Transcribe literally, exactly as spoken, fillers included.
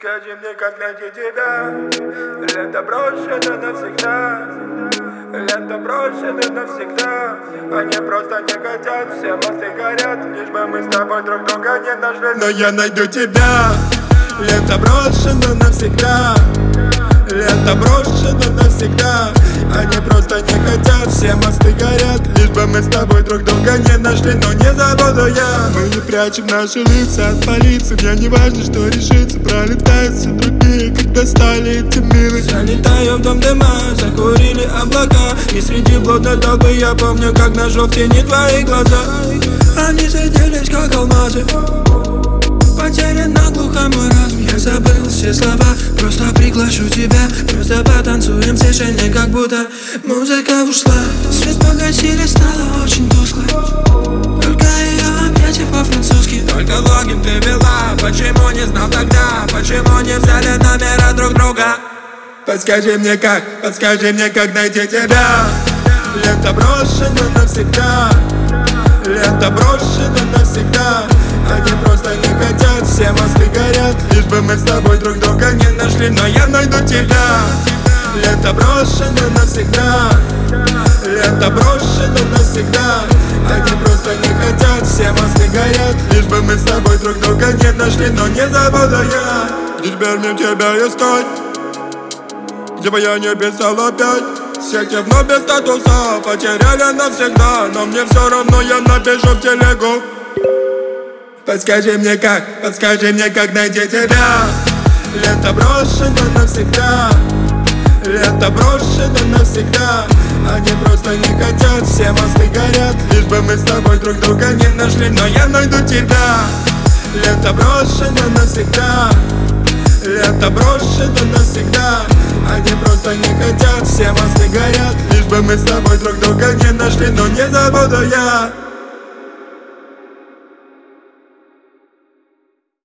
Скажи мне, как найти тебя. Лето брошено навсегда. Лето брошено навсегда. Они просто не хотят, все мосты горят. Лишь бы мы с тобой друг друга не нашли. Но я найду тебя. Лето брошено навсегда. Лето брошено навсегда. Они просто не хотят, все мосты горят. Лишь бы мы с тобой друг друга не нашли. Но не забуду я. Мы не прячем наши лица от полиции. Мне не важно, что решится. Пролетают все другие, как достали эти мины. Залетаю в дом дыма, закурили облака. И среди блудной толпы я помню, как нашел в тени твои глаза. Они светились, как алмазы. Потерян наглухо мой разум. Я забыл все слова, просто приглашу тебя. Просто потанцуем в тишине, как будто музыка ушла. Свет погасили, стало очень тускло. Только ее объятия по-французски. Только логин ты вела, почему не знал тогда? Почему не взяли номера друг друга? Подскажи мне как, подскажи мне как найти тебя. Лето брошено навсегда. Лето брошено навсегда. Они просто не хотят, все мосты горят. Лишь бы мы с тобой друг друга не нашли. Но я найду тебя. Лето брошено навсегда. Лето брошено навсегда. Они просто не хотят, все мосты горят. Лишь бы мы с тобой друг друга не нашли. Но не забуду я. Теперь мне тебя искать, где бы я не писал опять. Сети вновь без статуса потеряли навсегда. Но мне все равно, я напишу в телегу. Подскажи мне как, подскажи мне как найти тебя. Лето брошено навсегда. Лето брошено навсегда. Они просто не хотят, все мосты горят. Лишь бы мы с тобой друг друга не нашли. Но я найду тебя. Лето брошено навсегда. Лето брошено навсегда. Они просто не хотят, все мосты горят. Лишь бы мы с тобой друг друга не нашли. Но не забуду я.